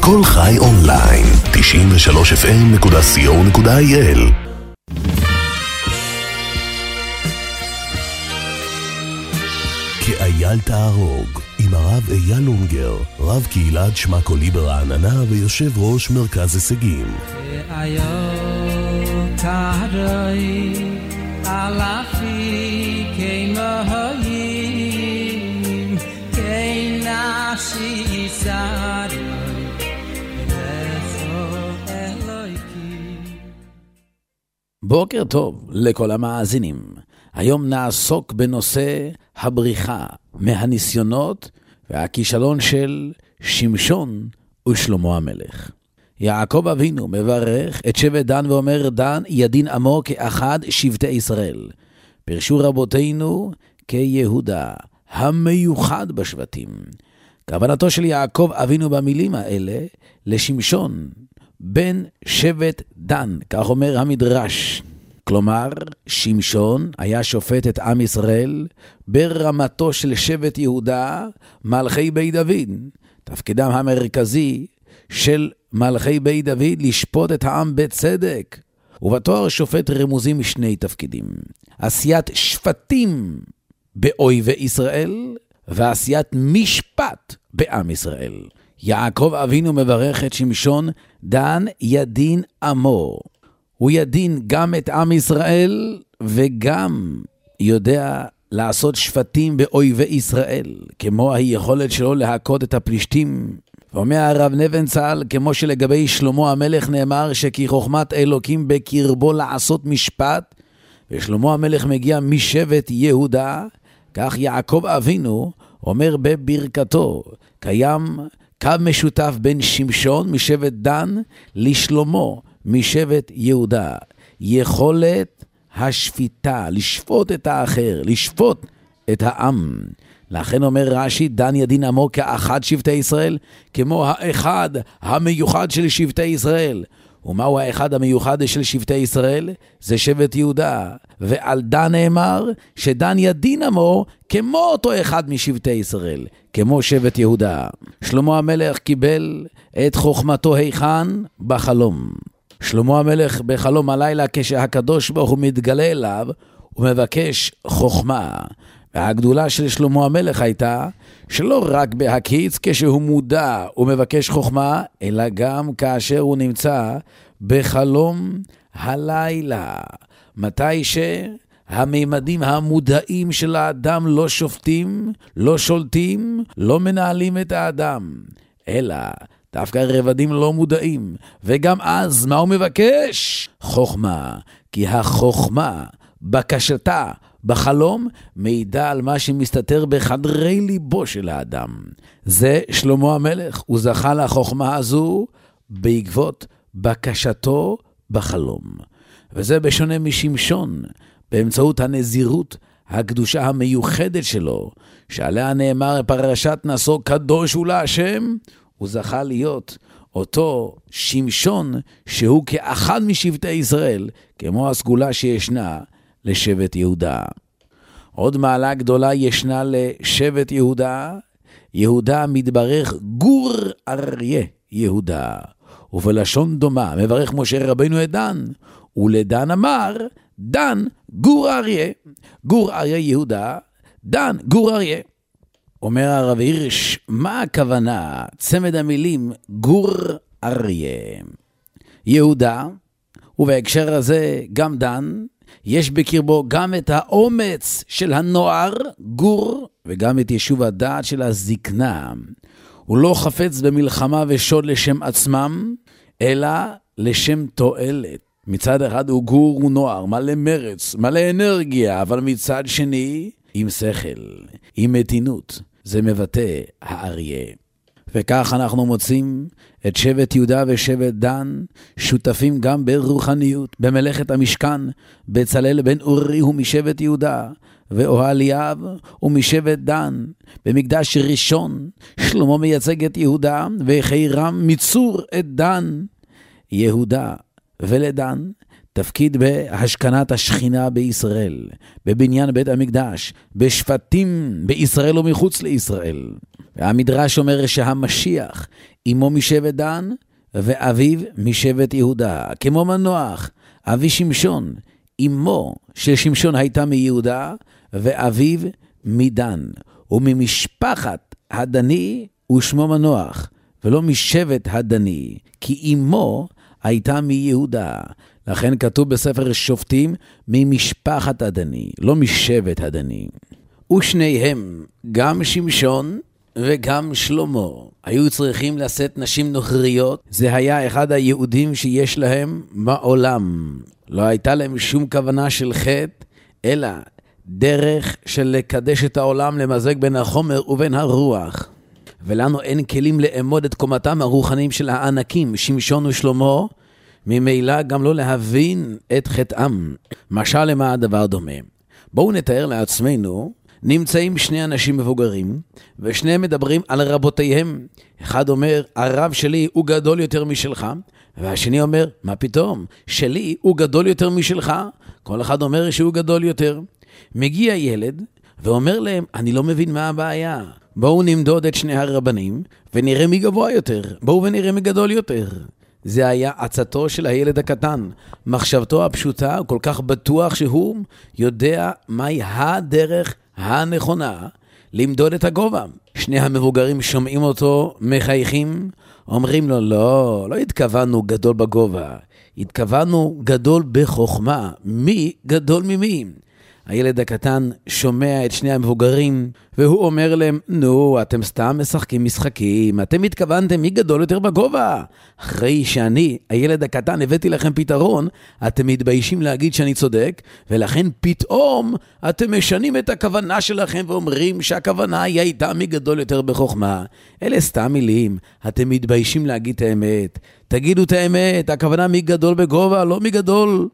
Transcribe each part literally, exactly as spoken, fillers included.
כל חי אונליין, תשעים ושלוש אף אם נקודה סי או נקודה איי אל. כאייל תהרוג, עם הרב אייל אונגר, רב קהילת שמקולי ברעננה ויושב ראש מרכז הישגים. כאייל תהרוי, אלפי כמהים, כנשי שרוי, לסו אלוהיקים. בוקר טוב לכל המאזינים. היום נעסוק בנושא הבריחה מהניסיונות והכישלון של שמשון ושלמה המלך. יעקב אבינו מברך את שבט דן ואומר, דן ידין עמו כאחד שבטי ישראל. פרשו רבותינו כיהודה, המיוחד בשבטים. כוונתו של יעקב אבינו במילים האלה לשמשון, בן שבט דן, כך אומר המדרש. כלומר, שמשון היה שופט את עם ישראל ברמתו של שבט יהודה, מלכי בית דוד. תפקידם המרכזי של מלכי בית דוד לשפוט את העם בצדק. ובתואר שופט רמוזים שני תפקידים. עשיית שפטים באויבי ישראל, ועשיית משפט בעם ישראל. יעקב אבינו מברך את שמשון, דן ידין עמו. הוא ידין גם את עם ישראל, וגם יודע לעשות שפטים באויבי ישראל, כמו היכולת שלו להכות את הפלישתים. ואומר הרב נבנצל, כמו שלגבי שלמה המלך נאמר, שכי חוכמת אלוקים בקרבו לעשות משפט, ושלמה המלך מגיע משבט יהודה, כך יעקב אבינו אומר בברכתו, קיים קו משותף בין שמשון משבט דן לשלמה משבט יהודה. יכולת השפיטה, לשפוט את האחר, לשפוט את העם. לכן אומר רש"י, דן ידין עמו כאחד שבטי ישראל, כמו האחד המיוחד של שבטי ישראל. ומהו האחד המיוחד של שבטי ישראל? זה שבט יהודה. ועל דן נאמר שדן ידין עמו כמו אותו אחד משבטי ישראל, כמו שבט יהודה. שלמה המלך קיבל את חוכמתו היכן? בחלום. שלמה המלך בחלום הלילה, כשהקדוש ברוך הוא מתגלה אליו, הוא מבקש חוכמה. והגדולה של שלמה המלך הייתה שלא רק בהקיץ כשהוא מודע ומבקש חוכמה, אלא גם כאשר הוא נמצא בחלום הלילה. מתי שהמימדים המודעים של האדם לא שופטים, לא שולטים, לא מנהלים את האדם, אלא דווקא רבדים לא מודעים. וגם אז מה הוא מבקש? חוכמה. כי החוכמה, בקשתה, בחלום, מידע על מה שמסתתר בחדרי ליבו של האדם. זה שלמה המלך. הוא זכה לחוכמה הזו בעקבות בקשתו בחלום. וזה בשונה משמשון, באמצעות הנזירות, הקדושה המיוחדת שלו, שעליה נאמר פרשת נשוא קדוש הוא להשם, הוא זכה להיות אותו שמשון שהוא כאחד משבטי ישראל, כמו הסגולה שישנה לשבט יהודה. עוד מעלה גדולה ישנה לשבט יהודה. יהודה מתברך גור אריה יהודה. ובלשון דומה מברך משה רבינו את דן. ולדן אמר, דן גור אריה. גור אריה יהודה, דן גור אריה. אומר הרב הירש, מה הכוונה? צמד המילים גור אריה. יהודה, ובהקשר הזה גם דן, יש בקרבו גם את האומץ של הנוער, גור, וגם את יישוב הדעת של הזקנה. הוא לא חפץ במלחמה ושוד לשם עצמם, אלא לשם תועלת. מצד אחד הוא גור ונוער, מלא מרץ, מלא אנרגיה, אבל מצד שני, עם שכל, עם מתינות. זה מבטא האריה. וכך אנחנו מוצאים את שבט יהודה ושבט דן שותפים גם ברוחניות, במלאכת המשכן. בצלאל בן אורי הוא משבט יהודה, ואוהליאב הוא משבט דן. במקדש ראשון שלמה מייצג את יהודה, וחירם מצור את דן. יהודה ולדן תפקיד בהשכנת השכינה בישראל, בבניין בית המקדש, בשפטים בישראל ומחוץ לישראל. והמדרש אומר שהמשיח אמו משבט דן, ואביו משבט יהודה. כמו מנוח, אבי שמשון, אמו של שמשון הייתה מיהודה, ואביו מדן. וממשפחת הדני ושמו מנוח, ולא משבט הדני, כי אמו הייתה מיהודה. לכן כתוב בספר שופטים, ממשפחת הדני, לא משבט הדני. ושניהם, גם שמשון וגם שלמה, היו צריכים לשאת נשים נוכריות. זה היה אחד היהודים שיש להם בעולם. לא הייתה להם שום כוונה של חטא, אלא דרך של לקדש את העולם, למזג בין החומר ובין הרוח. ולנו אין כלים לאמוד את קומתם הרוחניים של הענקים, שמשון ושלמה, ממילא גם לא להבין את חטאם. משל למה הדבר דומה? בואו נתאר לעצמנו, נמצאים שני אנשים מבוגרים, ושניהם מדברים על רבותיהם. אחד אומר, הרב שלי הוא גדול יותר משלך, והשני אומר, מה פתאום? שלי הוא גדול יותר משלך. כל אחד אומר שהוא גדול יותר. מגיע ילד ואומר להם, אני לא מבין מה הבעיה. בואו נמדוד את שני הרבנים, ונראה מי גבוה יותר. בואו ונראה מי גדול יותר. זה היה עצתו של הילד הקטן. מחשבתו הפשוטה, הוא כל כך בטוח שהוא יודע מהי הדרך הנכונה למדוד את הגובה. שני המבוגרים שומעים אותו, מחייכים, אומרים לו, לא, לא התכוונו גדול בגובה, התכוונו גדול בחוכמה. מי גדול ממי? הילד הקטן שומע את שני המבוגרים, והוא אומר להם, נו, אתם סתם משחקים משחקים, אתם התכוונתם מי גדול יותר בגובה. אחרי שאני, הילד הקטן, הבאתי לכם פתרון, אתם מתביישים להגיד שאני צודק, ולכן פתאום אתם משנים את הכוונה שלכם, ואומרים שהכוונה היא הייתה מי גדול יותר בחוכמה. אלה סתם מילים, אתם מתביישים להגיד את האמת. תגידו את האמת, הכוונה מי גדול בגובה, לא מי גדול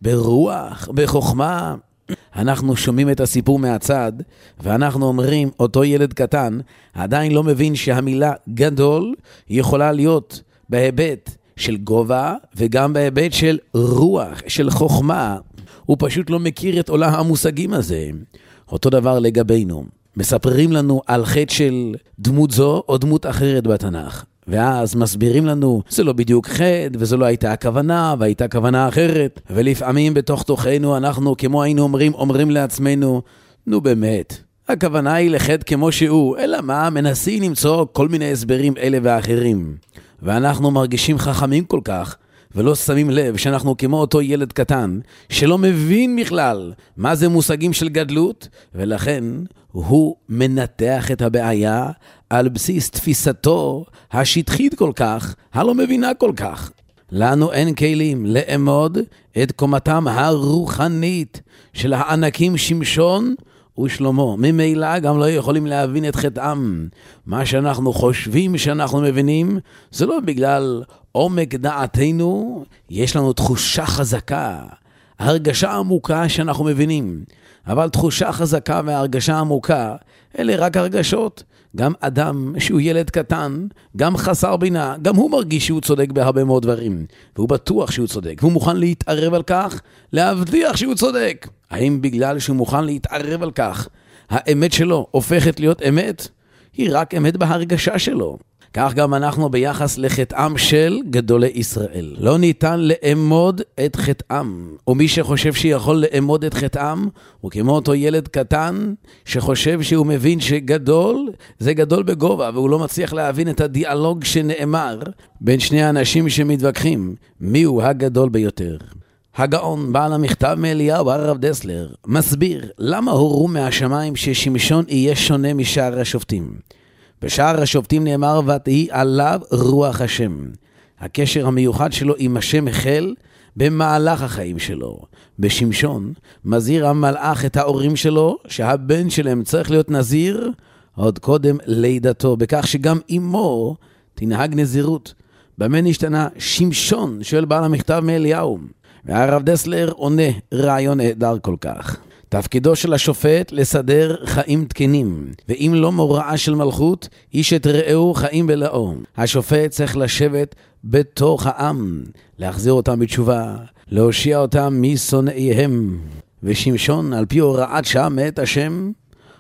ברוח, בחוכמה. אנחנו שומעים את הסיפור מהצד, ואנחנו אומרים, אותו ילד קטן עדיין לא מבין שהמילה גדול יכולה להיות בהיבט של גובה, וגם בהיבט של רוח, של חוכמה. הוא פשוט לא מכיר את עולם המושגים הזה. אותו דבר לגבינו. מספרים לנו על חטא של דמות זו או דמות אחרת בתנ"ך. ואז מסבירים לנו, זה לא בדיוק חטא, וזה לא הייתה הכוונה, והייתה כוונה אחרת. ולפעמים בתוך תוכנו אנחנו, כמו היינו אומרים, אומרים לעצמנו, נו באמת, הכוונה היא לחטא כמו שהוא, אלא מה? מנסים למצוא כל מיני הסברים אלה ואחרים. ואנחנו מרגישים חכמים כל כך, ולא שמים לב שאנחנו כמו אותו ילד קטן, שלא מבין בכלל מה זה מושגים של גדלות, ולכן הוא מנתח את הבעיה על בסיס תפיסתו השטחית כל כך, הלא מבינה כל כך. לנו אין כלים לאמוד את קומתם הרוחנית של הענקים שמשון ושלמה. ממילא גם לא יכולים להבין את חטאם. מה שאנחנו חושבים שאנחנו מבינים, זה לא בגלל עומק דעתנו, יש לנו תחושה חזקה, הרגשה עמוקה שאנחנו מבינים. אבל תחושה חזקה והרגשה עמוקה, אלה רק הרגשות. גם אדם שהוא ילד קטן, גם חסר בינה, גם הוא מרגיש שהוא צודק בהרבה מאוד דברים. והוא בטוח שהוא צודק, והוא מוכן להתערב על כך, להבטיח שהוא צודק. האם בגלל שהוא מוכן להתערב על כך, האמת שלו הופכת להיות אמת? היא רק אמת בהרגשה שלו. כך גם אנחנו ביחס לחטאם של גדולי ישראל. לא ניתן לאמוד את חטאם. ומי שחושב שיכול לאמוד את חטאם, הוא כמו אותו ילד קטן, שחושב שהוא מבין שגדול, זה גדול בגובה, והוא לא מצליח להבין את הדיאלוג שנאמר בין שני האנשים שמתווכחים. מי הוא הגדול ביותר? הגאון בעל המכתב מאליהו, הרב דסלר, מסביר למה הורו מהשמיים ששמשון יהיה שונה משאר השופטים. בשאר השופטים נאמר, ותהי עליו רוח השם. הקשר המיוחד שלו עם השם החל במהלך החיים שלו. בשמשון מזהיר המלאך את ההורים שלו שהבן שלהם צריך להיות נזיר עוד קודם לידתו, בכך שגם אמו תנהג נזירות. במה נשתנה שמשון? שואל בעל המכתב מאליהו. והרב דסלר עונה רעיון נהדר כל כך. תפקידו של השופט לסדר חיים תקנים, ואם לא מוראה של מלכות, איש את רעהו חיים בלאו. השופט צריך לשבת בתוך העם, להחזיר אותם בתשובה, להושיע אותם משונאיהם. ושמשון, על פי הוראת שעה מאת השם,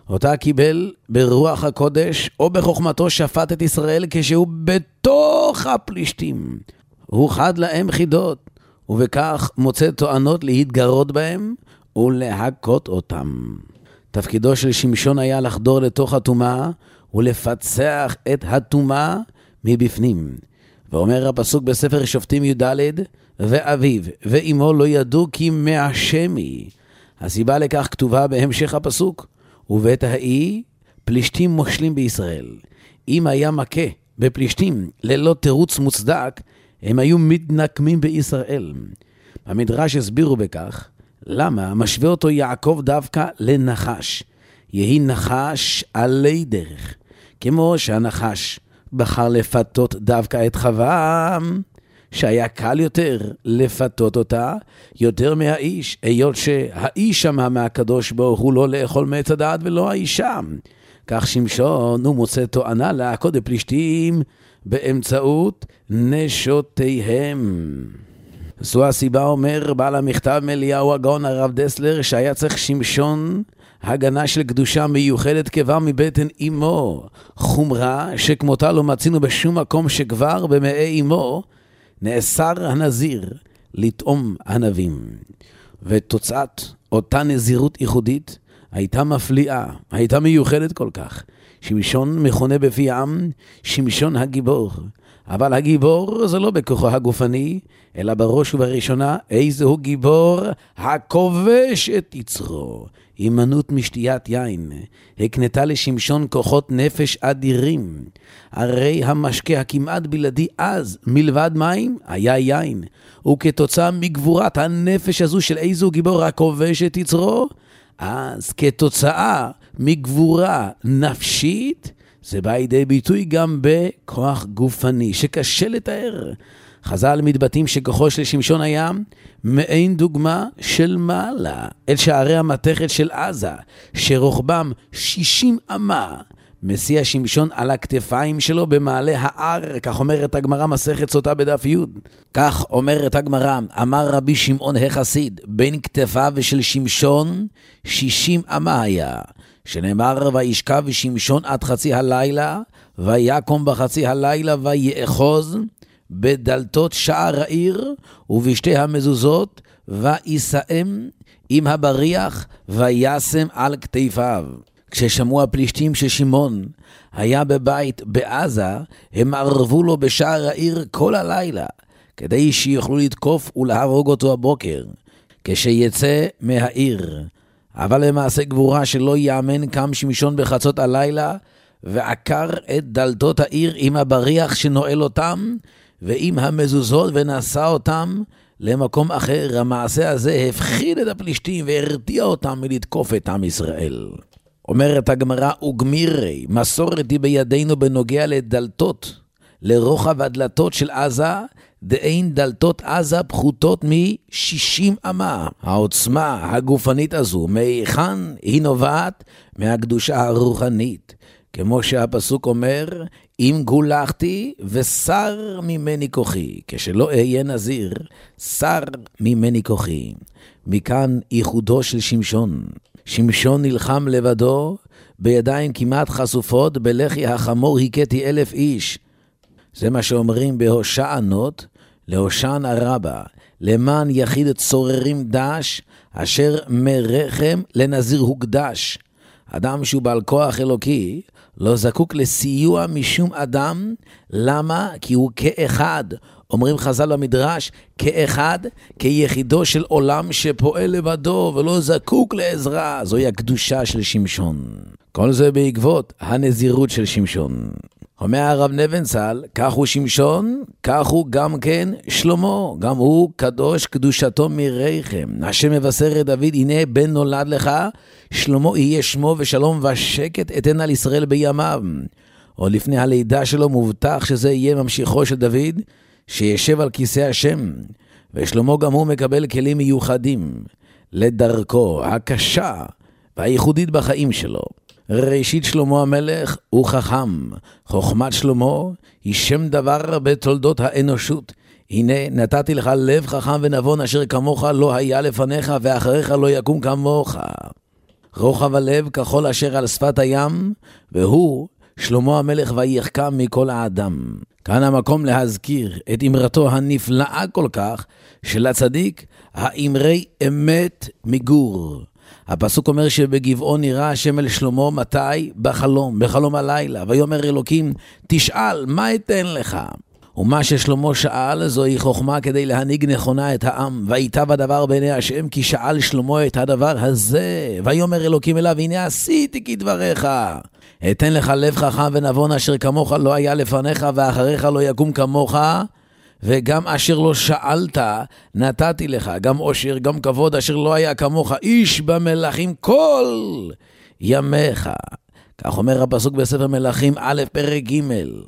אותה קיבל ברוח הקודש, או בחוכמתו שפט את ישראל כשהוא בתוך הפלישתים. הוא חד להם חידות, ובכך מוצא טוענות להתגרות בהם ולהכות אותם. תפקידו של שמשון היה לחדור לתוך הטומאה ולפצח את הטומאה מבפנים. ואומר הפסוק בספר שופטים י"ד, ואביו ואמו לא ידעו כי מהשמי. הסיבה לכך כתובה בהמשך הפסוק, ובעת ההיא פלישתים מושלים בישראל. אם היה מכה בפלישתים ללא תירוץ מוצדק, הם היו מתנקמים בישראל. במדרש הסבירו בכך, למה משווה אותו יעקב דווקא לנחש. יהי נחש עלי דרך, כמו שהנחש בחר לפתות דווקא את חווה, שהיה קל יותר לפתות אותה, יותר מהאיש, היות שהאיש שמע מהקדוש ברוך הוא לא לאכול מעץ הדעת ולא האישה. כך שמשון הוא מוצא תואנה להכות בפלישתים באמצעות נשותיהם. זו הסיבה, אומר בעל המכתב מאליהו הגאון הרב דסלר, שהיה צריך שמשון הגנה של קדושה מיוחדת כבר מבטן אמו, חומרה שכמותה לא מצינו בשום מקום, שכבר במאי אמו נאסר הנזיר לטעום ענבים. ותוצאת אותה נזירות ייחודית הייתה מפליאה, הייתה מיוחדת כל כך. שמשון מכונה בפי העם שמשון הגיבור. אבל הגיבור זה לא בכוחו הגופני, אלא בראש ובראשונה איזהו גיבור הכובש את יצרו. הימנעות משתיית יין הקנתה לשמשון כוחות נפש אדירים. הרי המשקה הכמעט בלעדי אז מלבד מים היה יין, וכתוצאה מגבורת הנפש הזו של איזהו גיבור הכובש את יצרו, אז כתוצאה מגבורה נפשית זה בא לידי ביטוי גם בכוח גופני שקשה לתאר. חז"ל מתבטאים שכוחו של שמשון היה מעין דוגמה של מעלה אל שערי המתכת של עזה, שרוחבם שישים אמה. מסיע שמשון על הכתפיים שלו במעלה ההר, כך אומרת הגמרא מסכת סוטה בדף י'. כך אומרת הגמרא, אמר רבי שמעון החסיד, בין כתפיו של שמשון שישים אמה היה, שנאמר וישכב שמשון עד חצי הלילה, ויקום בחצי הלילה ויאחוז בדלתות שער העיר ובשתי המזוזות, ויסאם עם הבריח וישם על כתפיו. כששמעו הפלישתים ששמעון היה בבית בעזה, הם ערבו לו בשער העיר כל הלילה, כדי שיוכלו לתקוף ולהרוג אותו הבוקר, כשיצא מהעיר. אבל למעשה גבורה שלא יאמן קם שמשון בחצות הלילה, ועקר את דלתות העיר עם הבריח שנועל אותם, ועם המזוזות ונשא אותם למקום אחר. המעשה הזה הפחיד את הפלישתים והרתיע אותם מלתקוף את עם ישראל. אומרת הגמרא, וגמירי, מסורת היא בידינו בנוגע לדלתות, לרוחב הדלתות של עזה, דאין דלתות עזה פחותות מ-שישים אמה. העוצמה הגופנית הזו, מהיכן היא נובעת? מהקדושה הרוחנית. כמו שהפסוק אומר, אם גולחתי ושר ממני כוחי, כשלא אהיה נזיר, שר ממני כוחי. מכאן ייחודו של שמשון. שמשון נלחם לבדו, בידיים כמעט חשופות, בלחי החמור הכיתי אלף איש. זה מה שאומרים בהושענות, להושענא רבה, למען יחיד צוררים דש, אשר מרחם לנזיר הוקדש. אדם שהוא בעל כוח אלוקי, לא זקוק לסיוע משום אדם. למה? כי הוא כאחד. אומרים חז"ל במדרש, כאחד, כיחידו של עולם שפועל לבדו ולא זקוק לעזרה. זוהי הקדושה של שמשון. כל זה בעקבות הנזירות של שמשון. אומר הרב נבנצל, כך הוא שמשון, כך הוא גם כן שלמה, גם הוא קדוש קדושתו מרחם. השם מבשר את דוד, הנה בן נולד לך, שלמה יהיה שמו ושלום ושקט אתן על ישראל בימיו. עוד לפני הלידה שלו מובטח שזה יהיה ממשיכו של דוד, שישב על כיסא השם, ושלמה גם הוא מקבל כלים מיוחדים לדרכו הקשה והייחודית בחיים שלו. ראשית שלמה המלך הוא חכם. חוכמת שלמה היא שם דבר בתולדות האנושות. הנה נתתי לך לב חכם ונבון אשר כמוך לא היה לפניך ואחריך לא יקום כמוך. רוחב הלב כחול אשר על שפת הים, והוא שלמה המלך ויחכם מכל האדם. כאן המקום להזכיר את אמרתו הנפלאה כל כך של הצדיק, האמרי אמת מגור. הפסוק אומר שבגבעון נראה השם אל שלמה מתי? בחלום, בחלום הלילה. ויאמר אלוקים, תשאל, מה אתן לך? ומה ששלמה שאל זוהי חוכמה כדי להנהיג נכונה את העם. וייטב הדבר בעיני השם כי שאל שלמה את הדבר הזה. ויאמר אלוקים אליו, הנה עשיתי כדבריך. אתן לך לב חכם ונבון אשר כמוך לא היה לפניך ואחריך לא יקום כמוך. וגם אשר לא שאלת נתתי לך, גם עושר, גם כבוד אשר לא היה כמוך, איש במלכים כל ימיך. כך אומר הפסוק בספר מלכים א' פרק ג'.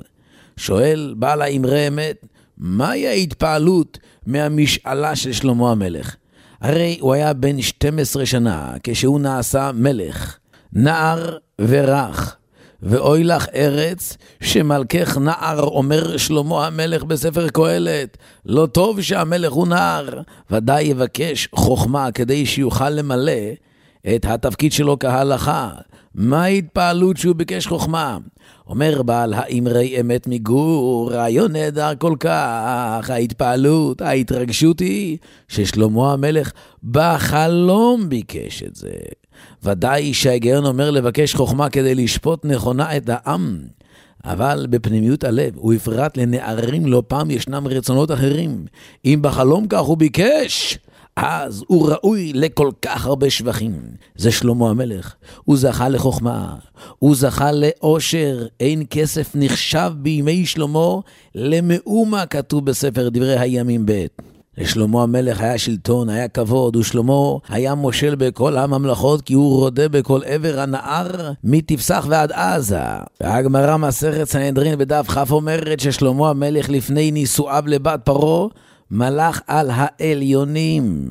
שואל בעל האמרי אמת, מהי ההתפעלות מהמשאלה של שלמה המלך? הרי הוא היה בן שתים עשרה שנה כשהוא נעשה מלך, נער ורח. ואוי לך ארץ שמלכך נער, אומר שלמה המלך בספר קהלת. לא טוב שהמלך הוא נער, ודאי יבקש חוכמה כדי שיוכל למלא את התפקיד שלו כהלכה. מה ההתפעלות שהוא ביקש חוכמה? אומר בעל האמרי אמת מגור, רעיון נהדר כל כך. ההתפעלות, ההתרגשות היא ששלמה המלך בחלום ביקש את זה. ודאי שההיגיון אומר לבקש חוכמה כדי לשפוט נכונה את העם, אבל בפנימיות הלב ובפרט לנערים לא פעם ישנם רצונות אחרים. אם בחלום כך הוא ביקש, אז הוא ראוי לכל כך הרבה שבחים. זה שלמה המלך, הוא זכה לחוכמה, הוא זכה לאושר. אין כסף נחשב בימי שלמה למאומה, כתוב בספר דברי הימים ב'. לשלמה המלך היה שלטון, היה כבוד, ושלמה היה מושל בכל הממלכות, כי הוא רודה בכל עבר הנהר מתפסח ועד עזה. והגמרא מסכת סנהדרין בדף כ' אומרת ששלמה המלך לפני נישואיו לבת פרעה מלך על העליונים.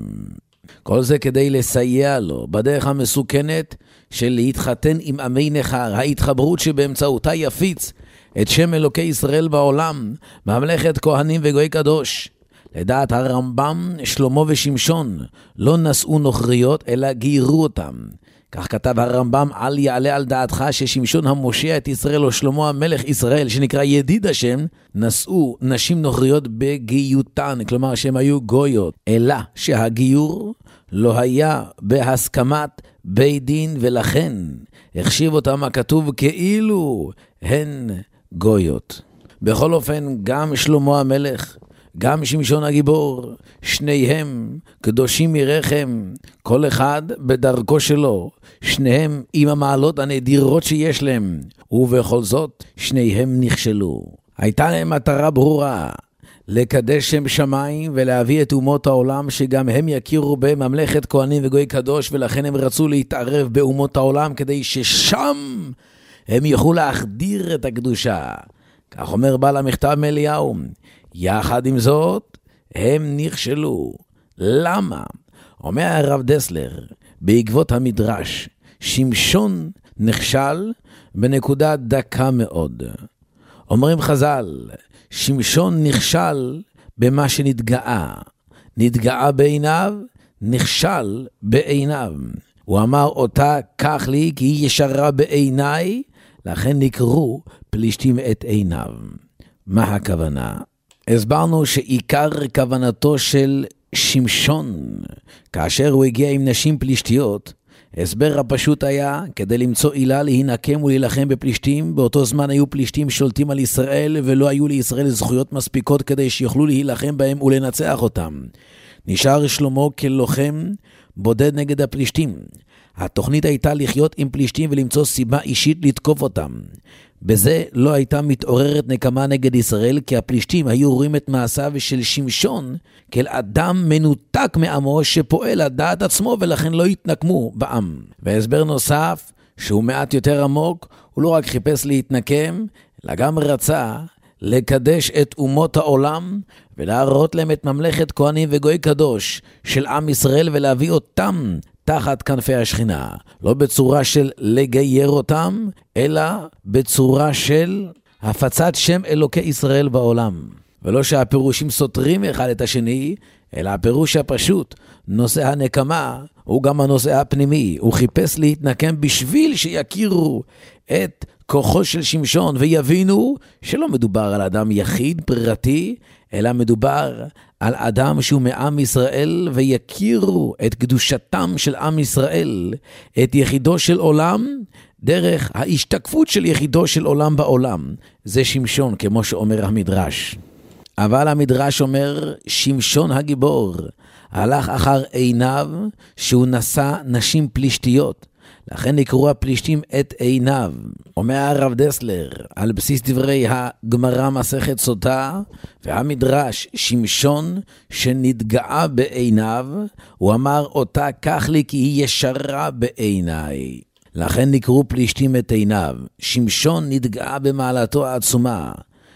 כל זה כדי לסייע לו בדרך המסוכנת של להתחתן עם עמי נכר, ההתחברות שבאמצעותה יפיץ את שם אלוקי ישראל בעולם, ממלכת כהנים וגוי קדוש. לדעת הרמב"ם, שלמה ושמשון לא נשאו נוכריות אלא גיירו אותם. כך כתב הרמב"ם, אל יעלה על דעתך ששמשון המושיע את ישראל או שלמה המלך ישראל שנקרא ידיד השם נשאו נשים נוכריות בגיותן, כלומר שהם היו גויות, אלא שהגיור לא היה בהסכמת בית דין, ולכן החשיב אותם הכתוב כאילו הן גויות. בכל אופן, גם שלמה המלך גם שמשון הגיבור, שניהם קדושים מרחם, כל אחד בדרכו שלו, שניהם עם המעלות הנדירות שיש להם, ובכל זאת שניהם נכשלו. הייתה להם מטרה ברורה, לקדש שם שמיים ולהביא את אומות העולם שגם הם יכירו בממלכת כהנים וגוי קדוש, ולכן הם רצו להתערב באומות העולם כדי ששם הם יוכלו להחדיר את הקדושה. כך אומר בעל המכתב מאליהו. יחד עם זאת, הם נכשלו. למה? אומר הרב דסלר, בעקבות המדרש, שמשון נכשל בנקודה דקה מאוד. אומרים חז"ל, שמשון נכשל במה שנתגאה. נתגאה בעיניו, נכשל בעיניו. הוא אמר אותה, כך לי, כי היא ישרה בעיניי, לכן נקראו פלישתים את עיניו. מה הכוונה? הסברנו שעיקר כוונתו של שמשון, כאשר הוא הגיע עם נשים פלישתיות, הסבר הפשוט היה כדי למצוא עילה להינקם ולהילחם בפלישתים. באותו זמן היו פלישתים שולטים על ישראל, ולא היו לישראל זכויות מספיקות כדי שיוכלו להילחם בהם ולנצח אותם. נשאר שלמה כלוחם בודד נגד הפלישתים. התוכנית הייתה לחיות עם פלישתים ולמצוא סיבה אישית לתקוף אותם. בזה לא הייתה מתעוררת נקמה נגד ישראל, כי הפלישתים היו רואים את מעשיו של שמשון כאל אדם מנותק מעמו שפועל על דעת עצמו, ולכן לא התנקמו בעם. והסבר נוסף שהוא מעט יותר עמוק, הוא לא רק חיפש להתנקם, אלא גם רצה לקדש את אומות העולם ולהראות להם את ממלכת כהנים וגוי קדוש של עם ישראל, ולהביא אותם תחת כנפי השכינה, לא בצורה של לגייר אותם, אלא בצורה של הפצת שם אלוקי ישראל בעולם. ולא שהפירושים סותרים אחד את השני, אלא הפירוש הפשוט, נושא הנקמה, הוא גם הנושא הפנימי. הוא חיפש להתנקם בשביל שיכירו את כוחו של שמשון, ויבינו שלא מדובר על אדם יחיד פרטי, אלא מדובר על אדם שהוא מעם ישראל, ויכירו את קדושתם של עם ישראל, את יחידו של עולם, דרך ההשתקפות של יחידו של עולם בעולם. זה שמשון, כמו שאומר המדרש. אבל המדרש אומר, שמשון הגיבור הלך אחר עיניו, שהוא נשא נשים פלישתיות. לכן נקראו הפלישתים את עיניו. אומר הרב דסלר, על בסיס דברי הגמרא מסכת סוטה, והמדרש, שמשון שנתגאה בעיניו, הוא אמר אותה כך לי כי היא ישרה בעיניי. לכן נקראו פלישתים את עיניו. שמשון נתגאה במעלתו העצומה,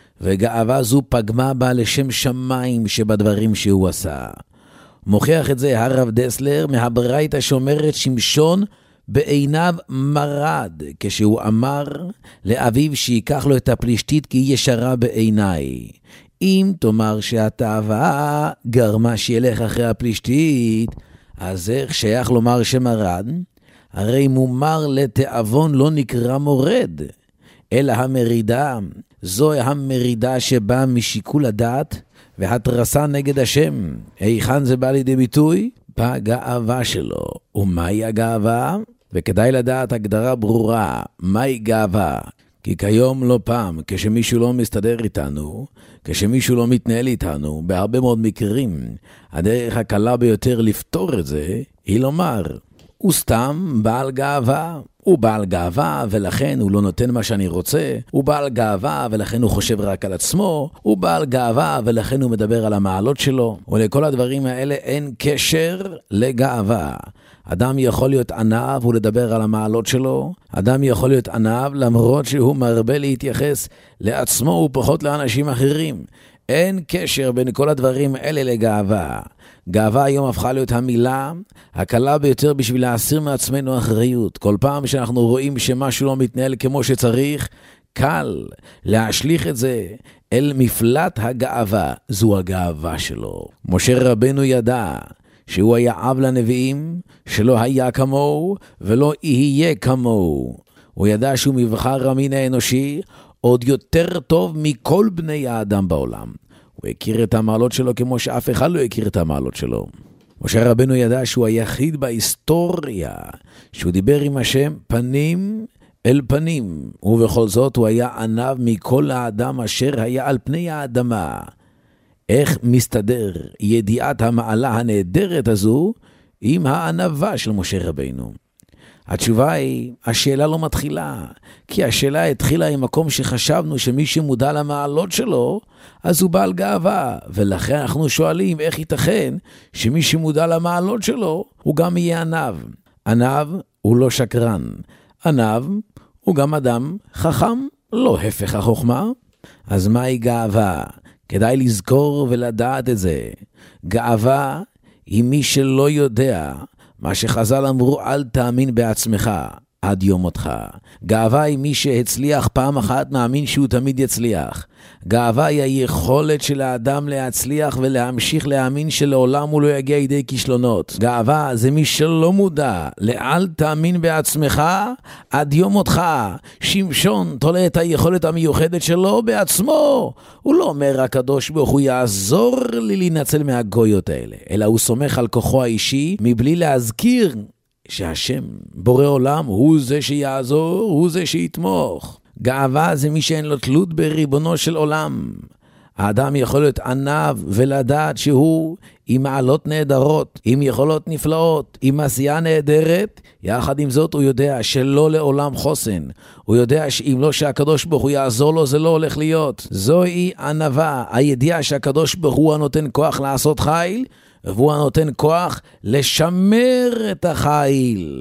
וגאווה זו פגמה בה לשם שמיים שבדברים שהוא עשה. מוכיח את זה הרב דסלר מהברייתא שאומרת שמשון בעיניו מרד, כשהוא אמר לאביו שיקח לו את הפלישתית כי היא ישרה בעיניי. אם תאמר שהתאווה גרמה שילך אחרי הפלישתית, אז איך שייך לומר שמרד? הרי מומר לתאבון לא נקרא מורד, אלא המרידה, זו המרידה שבאה משיקול הדעת והתרסה נגד השם. היכן זה בא לידי ביטוי? בגאווה שלו. ומהי הגאווה? וכדאי לדעת הגדרה ברורה, מהי גאווה? כי כיום לא פעם, כשמישהו לא מסתדר איתנו, כשמישהו לא מתנהל איתנו, בהרבה מאוד מקרים, הדרך הקלה ביותר לפתור את זה, היא לומר, הוא סתם בעל גאווה. הוא בעל גאווה ולכן הוא לא נותן מה שאני רוצה, הוא בעל גאווה ולכן הוא חושב רק על עצמו, הוא בעל גאווה ולכן הוא מדבר על המעלות שלו, ולכל הדברים האלה אין קשר לגאווה. אדם יכול להיות ענב ולדבר על המעלות שלו, אדם יכול להיות ענב למרות שהוא מרבה להתייחס לעצמו ופחות לאנשים אחרים. אין קשר בין כל הדברים האלה לגאווה. גאווה היום הפכה להיות המילה הקלה ביותר בשביל להסיר מעצמנו אחריות. כל פעם שאנחנו רואים שמשהו לא מתנהל כמו שצריך, קל להשליך את זה אל מפלט הגאווה. זו הגאווה שלו. משה רבנו ידע שהוא היה אב לנביאים, שלא היה כמוהו ולא יהיה כמוהו. הוא ידע שהוא מבחר המין האנושי עוד יותר טוב מכל בני האדם בעולם. הוא הכיר את המעלות שלו כמו שאף אחד לא הכיר את המעלות שלו. משה רבנו ידע שהוא היחיד בהיסטוריה שהוא דיבר עם השם פנים אל פנים, ובכל זאת הוא היה ענב מכל האדם אשר היה על פני האדמה. איך מסתדר ידיעת המעלה הנהדרת הזו עם הענבה של משה רבנו? התשובה היא, השאלה לא מתחילה, כי השאלה התחילה עם מקום שחשבנו שמי שמודע למעלות שלו, אז הוא בעל גאווה, ולכן אנחנו שואלים איך ייתכן שמי שמודע למעלות שלו, הוא גם יהיה ענב. ענב הוא לא שקרן, ענב הוא גם אדם חכם, לא הפך החוכמה. אז מהי גאווה? כדאי לזכור ולדעת את זה. גאווה היא מי שלא יודע, מה שחז"ל אמרו, אל תאמין בעצמך עד יום מותך. גאווה היא מי שהצליח פעם אחת מאמין שהוא תמיד יצליח. גאווה היא היכולת של האדם להצליח ולהמשיך להאמין שלעולם הוא לא יגיע לידי כישלונות. גאווה זה מי שלא מודע לאל תאמין בעצמך עד יום מותך. שמשון תולה את היכולת המיוחדת שלו בעצמו. הוא לא אומר הקדוש ברוך הוא יעזור לי להינצל מהגויות האלה, אלא הוא סומך על כוחו האישי מבלי להזכיר שהשם בורא עולם הוא זה שיעזור, הוא זה שיתמוך. גאווה זה מי שאין לו תלות בריבונו של עולם. האדם יכול להיות ענב ולדעת שהוא עם מעלות נהדרות, עם יכולות נפלאות, עם עשייה נהדרת. יחד עם זאת הוא יודע שלא לעולם חוסן. הוא יודע שאם לא שהקדוש ברוך הוא יעזור לו זה לא הולך להיות. זוהי ענבה, הידיעה שהקדוש ברוך הוא הנותן כוח לעשות חיל, והוא הנותן כוח לשמר את החיל.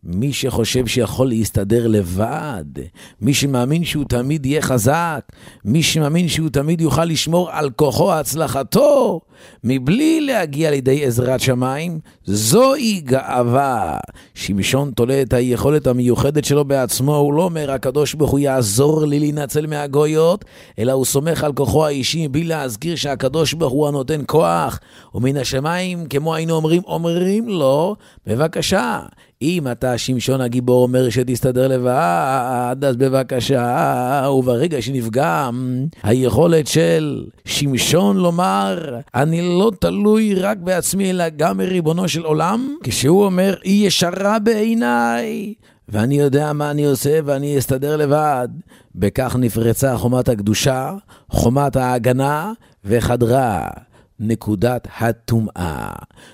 מי שחושב שיכול להסתדר לבד, מי שמאמין שהוא תמיד יהיה חזק, מי שמאמין שהוא תמיד יוכל לשמור על כוחו הצלחתו, מבלי להגיע לידי עזרת שמיים, זוהי גאווה. שמשון תולה את היכולת המיוחדת שלו בעצמו, הוא לא אומר הקדוש ברוך הוא יעזור לי להינצל מהגויות, אלא הוא סומך על כוחו האישי, בלי להזכיר שהקדוש ברוך הוא הנותן כוח, ומן השמיים, כמו היינו אומרים, אומרים לו, בבקשה, אם אתה שמשון הגיבור אומר שתסתדר לבד, אז בבקשה, וברגע שנפגם היכולת של שמשון לומר, אני לא תלוי רק בעצמי, אלא גם בריבונו של עולם, כשהוא אומר, היא ישרה בעיניי, ואני יודע מה אני עושה ואני אסתדר לבד, בכך נפרצה חומת הקדושה, חומת ההגנה, וחדרה נקודת הטומאה.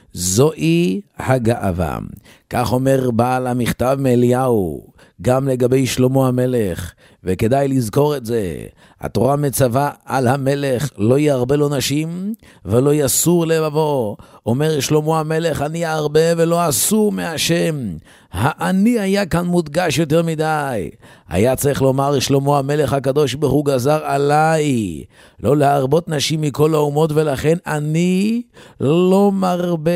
זוהי הגאווה. כך אומר בעל המכתב מאליהו, גם לגבי שלמה המלך, וכדאי לזכור את זה. התורה מצווה על המלך, לא ירבה לו נשים ולא יסור לבבו. אומר שלמה המלך, אני ארבה ולא אסור מהשם. האני היה כאן מודגש יותר מדי. היה צריך לומר שלמה המלך הקדוש ברוך הוא גזר עליי לא להרבות נשים מכל האומות, ולכן אני לא מרבה.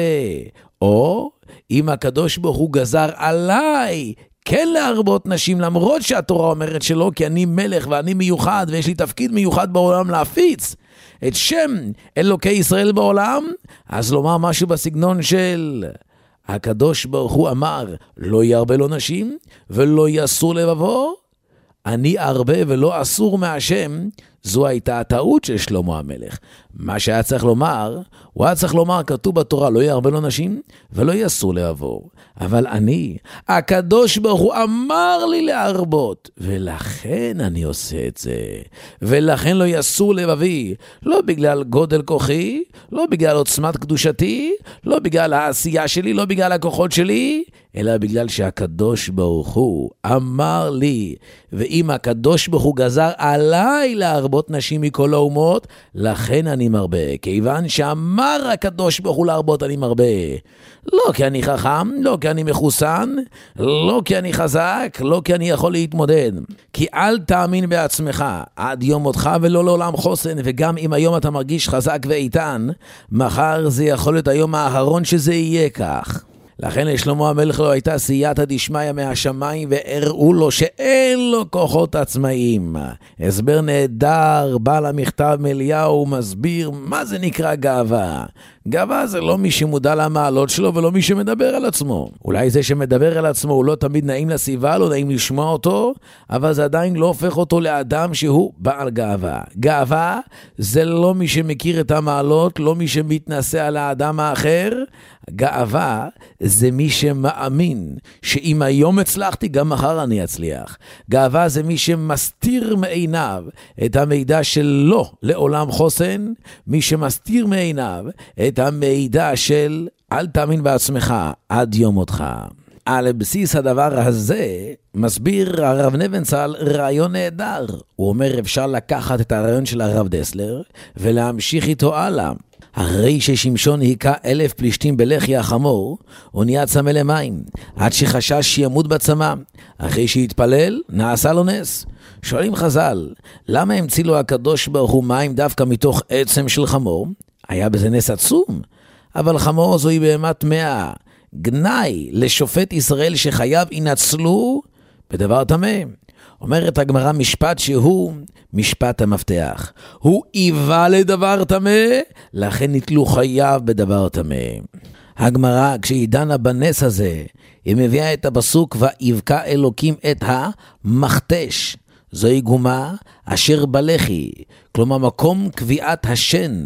או אם הקדוש ברוך הוא גזר עליי כן להרבות נשים, למרות שהתורה אומרת שלא, כי אני מלך ואני מיוחד ויש לי תפקיד מיוחד בעולם להפיץ את שם אלוקי ישראל בעולם, אז לומר משהו בסגנון של הקדוש ברוך הוא אמר לא ירבה לו נשים ולא יסור לבבו, אני ארבה ולא אסור מהשם. זו הייתה הטעות של שלמה המלך. מה שהיה צריך לומר, הוא היה צריך לומר, כתוב בתורה, לא ירבה לו נשים ולא יסור לבבו. אבל אני, הקדוש ברוך הוא אמר לי להרבות, ולכן אני עושה את זה. ולכן לא יסור לבבי, לא בגלל גודל כוחי, לא בגלל עוצמת קדושתי, לא בגלל העשייה שלי, לא בגלל הכוחות שלי, אלא בגלל שהקדוש ברוך הוא אמר לי, ואם הקדוש ברוך הוא גזר עליי להרבות נשים מכל האומות, לכן אני מרבה. כיוון שאמר הקדוש ברוך הוא להרבות, אני מרבה. לא כי אני חכם, לא כי אני מחוסן, לא כי אני חזק, לא כי אני יכול להתמודד. כי אל תאמין בעצמך עד יום מותך ולא לעולם חוסן, וגם אם היום אתה מרגיש חזק ואיתן, מחר זה יכול להיות היום האחרון שזה יהיה כך. לכן לשלמה המלך לא הייתה סייעתא דשמיא מהשמיים, והראו לו שאין לו כוחות עצמאיים. הסבר נהדר, בעל המכתב מאליהו מסביר מה זה נקרא גאווה. גאווה זה לא מי שמודע למעלות שלו ולא מי שמדבר על עצמו. אולי זה שמדבר על עצמו הוא לא תמיד נעים לסביבה, לא נעים לשמוע אותו, אבל זה עדיין לא הופך אותו לאדם שהוא בעל גאווה. גאווה זה לא מי שמכיר את המעלות, לא מי שמתנסה על האדם האחר. גאווה זה מי שמאמין שאם היום הצלחתי גם מחר אני אצליח. גאווה זה מי שמסתיר מעיניו את המידע שלו לעולם חוסן, מי שמסתיר מעיניו את המידע של אל תאמין בעצמך עד יום מותך. על בסיס הדבר הזה מסביר הרב נבנצל רעיון נהדר. הוא אומר אפשר לקחת את הרעיון של הרב דסלר ולהמשיך איתו הלאה. הרי ששמשון היכה אלף פלישתים בלחי החמור, הוא נהיה צמא למים, עד שחשש שימות בצמא. אחרי שהתפלל, נעשה לו נס. שואלים חז"ל, למה המציא לו הקדוש ברוך הוא מים דווקא מתוך עצם של חמור? היה בזה נס עצום. אבל חמור זוהי בהמה טמאה, גנאי לשופט ישראל שחייו ינצלו בדבר טמא. אומרת הגמרא משפט שהוא משפט המפתח. הוא איבה לדבר טמא, לכן נתלו חייו בדבר טמא. הגמרא, כשהיא דנה בנס הזה, היא מביאה את הפסוק ויבקע אלוקים את המכתש. זוהי גומה אשר בלחי, כלומר מקום קביעת השן,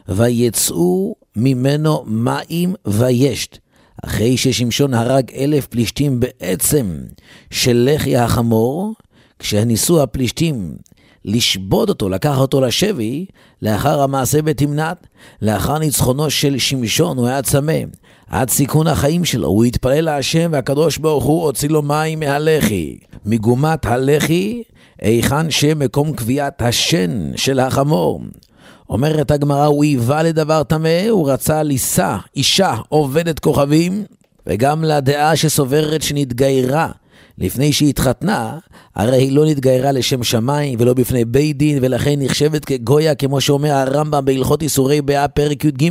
ויצאו ממנו מים וישת. אחרי ששמשון הרג אלף פלישתים בעצם של לחי החמור, כשניסו הפלישתים לשבוד אותו, לקח אותו לשבי, לאחר המעשה בתמנת, לאחר ניצחונו של שמשון, הוא היה צמא, עד סיכון החיים שלו, הוא התפלל להשם, והקדוש ברוך הוא הוציא לו מים מהלחי. מגומת הלחי, היכן שמקום קביעת השן של החמור. אומרת הגמרא, הוא היווה לדבר טמא, הוא רצה לישא אישה עובדת כוכבים, וגם לדעה שסוברת שנתגיירה לפני שהיא התחתנה, הרי היא לא נתגיירה לשם שמיים ולא בפני בית דין, ולכן נחשבת כגויה, כמו שאומר הרמב"ם בהלכות איסורי באה פרק י"ג.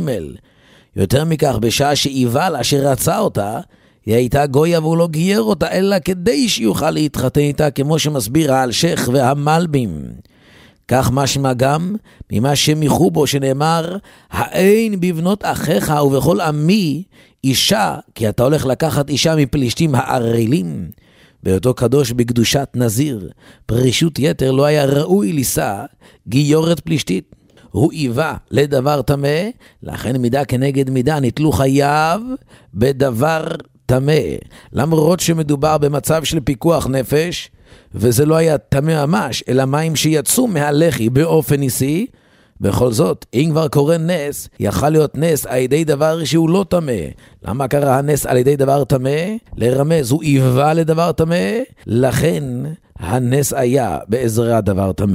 יותר מכך, בשעה שאיבל אשר רצה אותה, היא הייתה גויה והוא לא גייר אותה, אלא כדי שיוכל להתחתן איתה, כמו שמסביר האלשך והמלבים. כך משמע גם ממה שמיחו בו, שנאמר, האין בבנות אחיך ובכל עמי אישה, כי אתה הולך לקחת אישה מפלישתים הערלים. באותו קדוש בקדושת נזיר, פרישות יתר, לא היה ראוי לישא גיורת פלישתית. הוא איבה לדבר טמא, לכן מידה כנגד מידה נתלו חייו בדבר טמא. למרות שמדובר במצב של פיקוח נפש, וזה לא היה טמא ממש, אלא מים שיצאו מהלחי באופן ניסי, בכל זאת, אם כבר קורה נס, יכל להיות נס על ידי דבר שהוא לא טמא. למה קרה הנס על ידי דבר טמא? לרמז, הוא איבה לדבר טמא, לכן הנס היה בעזרת דבר טמא.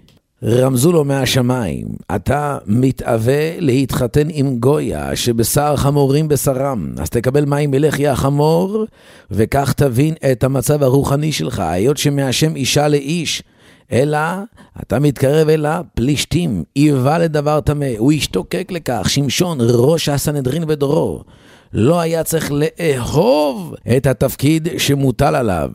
רמזו לו מהשמיים, אתה מתאווה להתחתן עם גויה שבשר חמורים בשרם, אז תקבל מים מלחי החמור, וכך תבין את המצב הרוחני שלך, היות שמהשם אישה לאיש, אלא אתה מתקרב אל הפלישתים, איבה לדבר טמא. הוא השתוקק לכך. שמשון, ראש הסנהדרין בדורו, לא היה צריך לאהוב את התפקיד שמוטל עליו,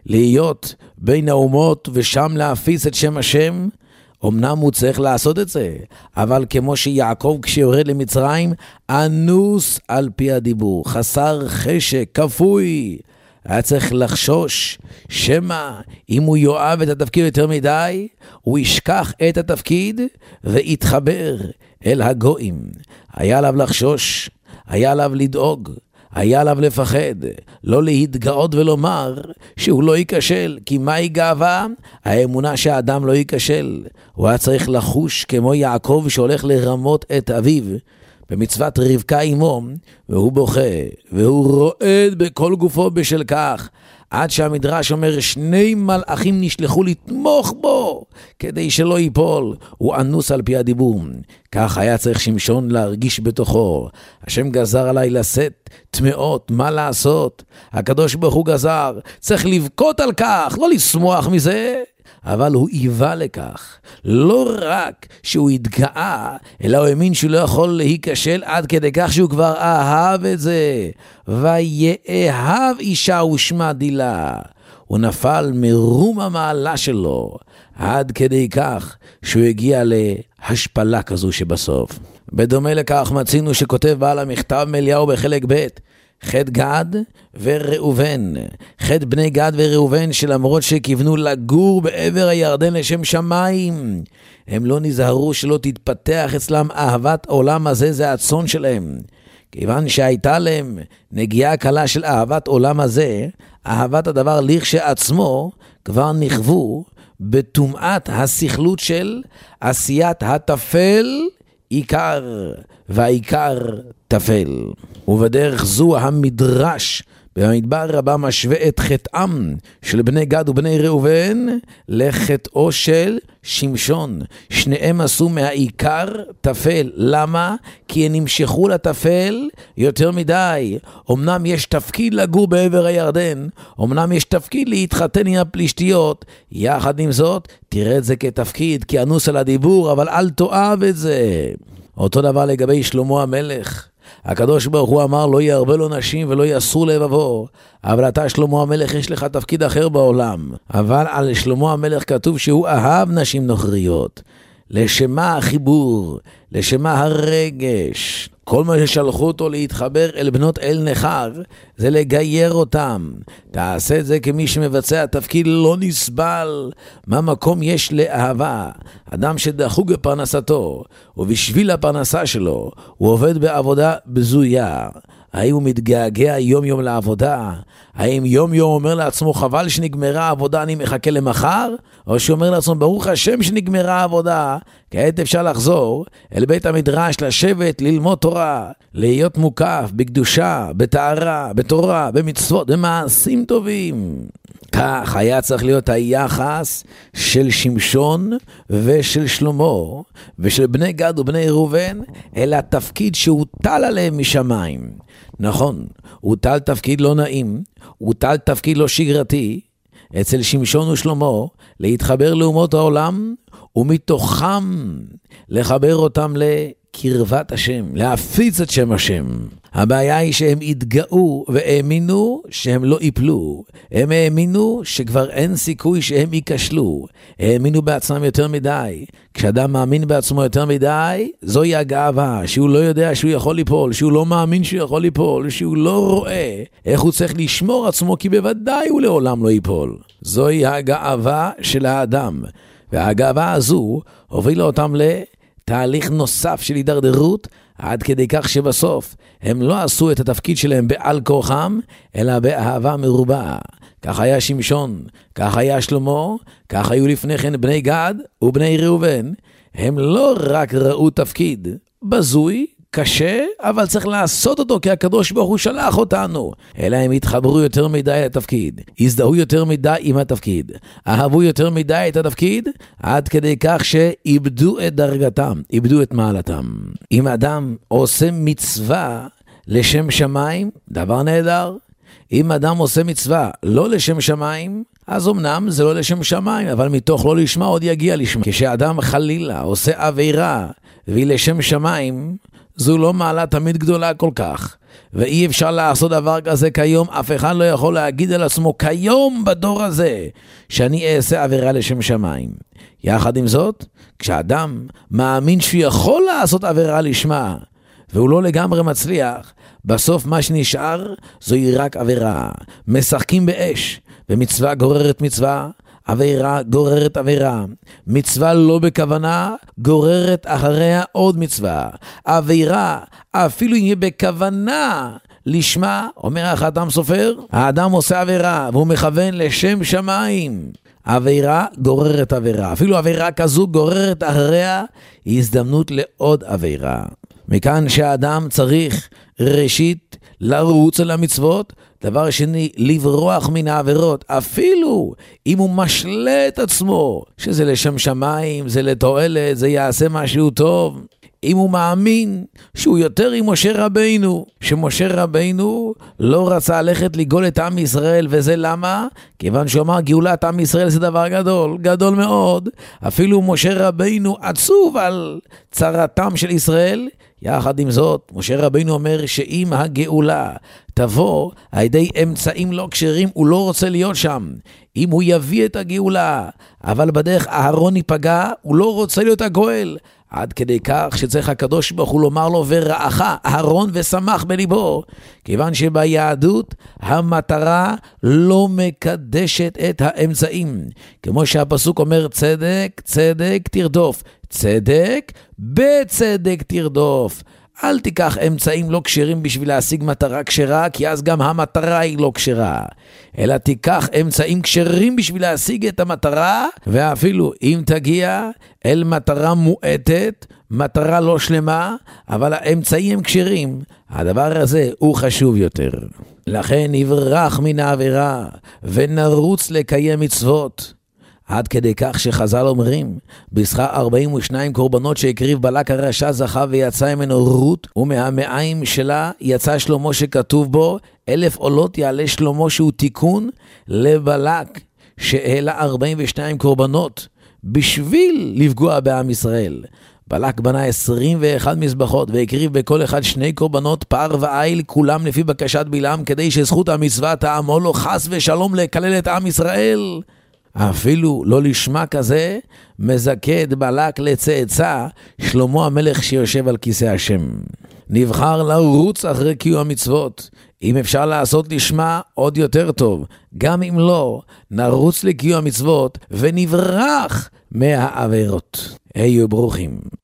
להיות בין האומות ושם להפיץ את שם השם. אמנם הוא צריך לעשות את זה, אבל כמו שיעקב כשיורד למצרים, אנוס על פי הדיבור, חסר חשק, כפוי. היה צריך לחשוש, שמה אם הוא יואב את התפקיד יותר מדי, הוא ישכח את התפקיד ויתחבר אל הגויים. היה עליו לחשוש, היה עליו לדאוג, היה עליו לפחד, לא להתגאות ולומר שהוא לא ייכשל, כי מהי גאווה? האמונה שהאדם לא ייכשל. הוא היה צריך לחוש כמו יעקב שהולך לרמות את אביו במצוות רבקה עמו, והוא בוכה, והוא רועד בכל גופו בשל כך, עד שהמדרש אומר שני מלאכים נשלחו לתמוך בו, כדי שלא ייפול, הוא אנוס על פי הדיבור. כך היה צריך שמשון להרגיש בתוכו, השם גזר עליי לשאת טמאות, מה לעשות? הקדוש ברוך הוא גזר, צריך לבכות על כך, לא לשמוח מזה. אבל הוא איבה לכך, לא רק שהוא התגאה, אלא הוא האמין שהוא לא יכול להיכשל, עד כדי כך שהוא כבר אהב את זה. ויאהב אישה ושמה דילה. הוא נפל מרום המעלה שלו, עד כדי כך שהוא הגיע להשפלה כזו שבסוף. בדומה לכך מצינו שכותב בעל המכתב מאליהו בחלק ב', חד גד וראובן, חד בני גד וראובן, שלמרות שכיוונו לגור בעבר הירדן לשם שמיים, הם לא נזהרו שלא תתפתח אצלם אהבת עולם הזה, זה הצון שלהם. כיוון שהייתה להם נגיעה קלה של אהבת עולם הזה, אהבת הדבר לכשעצמו, כבר נכוו בטומאת הסכלות של עשיית התפל עיקר, והעיקר תפל. ובדרך זו המדרש במדבר רבה משווה את חטאם של בני גד ובני ראובן לחטאו של שמשון. שניהם עשו מהעיקר תפל. למה? כי הם נמשכו לתפל יותר מדי. אמנם יש תפקיד לגור בעבר הירדן, אמנם יש תפקיד להתחתן עם הפלישתיות, יחד עם זאת תראה את זה כתפקיד, כי אנוס על הדיבור, אבל אל תאהב את זה. אותו דבר לגבי שלמה המלך. הקדוש ברוך הוא אמר לא ירבה לו נשים ולא יסור לבבו, אבל אתה שלמה המלך יש לך תפקיד אחר בעולם. אבל על שלמה המלך כתוב שהוא אהב נשים נוכריות. לשמה החיבור, לשמה הרגש. כל מה ששלחו אותו להתחבר אל בנות אל נחר, זה לגייר אותם. תעשה את זה כמי שמבצע תפקיד לא נסבל. מה מקום יש לאהבה? אדם שדחוג בפרנסתו, ובשביל הפרנסה שלו, הוא עובד בעבודה בזויה. האם הוא מתגעגע יום יום לעבודה? האם יום יום אומר לעצמו חבל שנגמרה העבודה, אני מחכה למחר? או שאומר לעצמו ברוך השם שנגמרה העבודה, כעת אפשר לחזור אל בית המדרש, לשבת, ללמוד תורה, להיות מוקף בקדושה, בתארה, בתורה, במצוות, במעשים טובים. כך היה צריך להיות היחס של שמשון ושל שלמה ושל בני גד ובני ראובן, אלא התפקיד שהוטל עליהם משמיים. נכון, הוטל תפקיד לא נעים, הוטל תפקיד לא שגרתי, אצל שמשון ושלמה, להתחבר לאומות העולם, ומתוכם לחבר אותם לקרבת השם, להפיץ את שם השם. הבעיה היא שהם התגאו והאמינו שהם לא ייפלו. הם האמינו שכבר אין סיכוי שהם ייכשלו. האמינו בעצמם יותר מדי. כשאדם מאמין בעצמו יותר מדי, זוהי הגאווה, שהוא לא יודע שהוא יכול ליפול, שהוא לא מאמין שהוא יכול ליפול, שהוא לא רואה איך הוא צריך לשמור עצמו, כי בוודאי הוא לעולם לא ייפול. זוהי הגאווה של האדם. והגאווה הזו הובילה אותם לתהליך נוסף של הידרדרות, עד כדי כך שבסוף הם לא עשו את התפקיד שלהם בעל כוחם, אלא באהבה מרובה. כך היה שמשון, כך היה שלמה, כך היו לפני כן בני גד ובני ראובן. הם לא רק ראו תפקיד בזוי, קשה, אבל צריך לעשות אותו כי הקדוש ברוך הוא שלח אותנו. אלא הם התחברו יותר מדי לתפקיד, הזדהו יותר מדי עם התפקיד, אהבו יותר מדי את התפקיד, עד כדי כך שאיבדו את דרגתם, איבדו את מעלתם. אם אדם עושה מצווה לשם שמיים, דבר נהדר. אם אדם עושה מצווה לא לשם שמיים, אז אמנם זה לא לשם שמיים, אבל מתוך לא לשמה עוד יגיע לשמה. כשאדם חלילה עושה עבירה והיא לשם שמיים, זו לא מעלה תמיד גדולה כל כך, ואי אפשר לעשות דבר כזה כיום. אף אחד לא יכול להגיד על עצמו כיום בדור הזה שאני אעשה עבירה לשם שמיים. יחד עם זאת, כשאדם מאמין שהוא יכול לעשות עבירה לשמה והוא לא לגמרי מצליח, בסוף מה שנשאר זוהי רק עבירה. משחקים באש, ומצווה גוררת מצווה, עבירה גוררת עבירה. מצווה לא בכוונה גוררת אחריה עוד מצווה. עבירה אפילו אם היא בכוונה לשמה, אומר החתם סופר, האדם עושה עבירה והוא מכוון לשם שמיים, עבירה גוררת עבירה. אפילו עבירה כזו גוררת אחריה הזדמנות לעוד עבירה. מכאן שהאדם צריך ראשית לרוץ על המצוות, דבר שני לברוח מן העבירות, אפילו אם הוא משלה את עצמו שזה לשם שמיים, זה לתועלת, זה יעשה משהו טוב. אם הוא מאמין שהוא יותר עם משה רבינו, שמשה רבינו לא רצה ללכת לגאול את עם ישראל, וזה למה? כיוון שהוא אמר גאולת עם ישראל זה דבר גדול, גדול מאוד. אפילו משה רבינו עצוב על צרתם של ישראל. יחד עם זאת, משה רבינו אומר שאם הגאולה תבוא על ידי אמצעים לא כשרים, הוא לא רוצה להיות שם. אם הוא יביא את הגאולה, אבל בדרך אהרון ייפגע, הוא לא רוצה להיות הגואל. עד כדי כך שצריך הקדוש ברוך הוא לומר לו ורעך אהרון ושמח בליבו, כיוון שביהדות המטרה לא מקדשת את האמצעים. כמו שהפסוק אומר, צדק צדק תרדוף, צדק בצדק תרדוף. אל תיקח אמצעים לא כשרים בשביל להשיג מטרה כשרה, כי אז גם המטרה היא לא כשרה. אלא תיקח אמצעים כשרים בשביל להשיג את המטרה, ואפילו אם תגיע אל מטרה מועטת, מטרה לא שלמה, אבל האמצעים הם כשרים, הדבר הזה הוא חשוב יותר. לכן נברח מן העבירה ונרוץ לקיים מצוות. עד כדי כך שחז"ל אומרים, בשכר ארבעים ושניים קורבנות שהקריב בלק הרשע זכה ויצא ממנו רות, ומהמעיים שלה יצא שלמה שכתוב בו, אלף עולות יעלה שלמה שהוא תיקון לבלק שהעלה ארבעים ושניים קורבנות בשביל לפגוע בעם ישראל. בלק בנה עשרים ואחת מזבחות והקריב בכל אחד שני קורבנות פר ועיל, כולם לפי בקשת בלעם, כדי שזכות המצווה תעמול לו חס ושלום לקלל את עם ישראל. אפילו לא לשמה כזה מזכה את בלק לצאצא שלמה המלך שיושב על כיסא השם. נבחר לרוץ אחרי קיום המצוות. אם אפשר לעשות לשמה עוד יותר טוב, גם אם לא, נרוץ לקיום המצוות ונברח מהעבירות. היו ברוכים.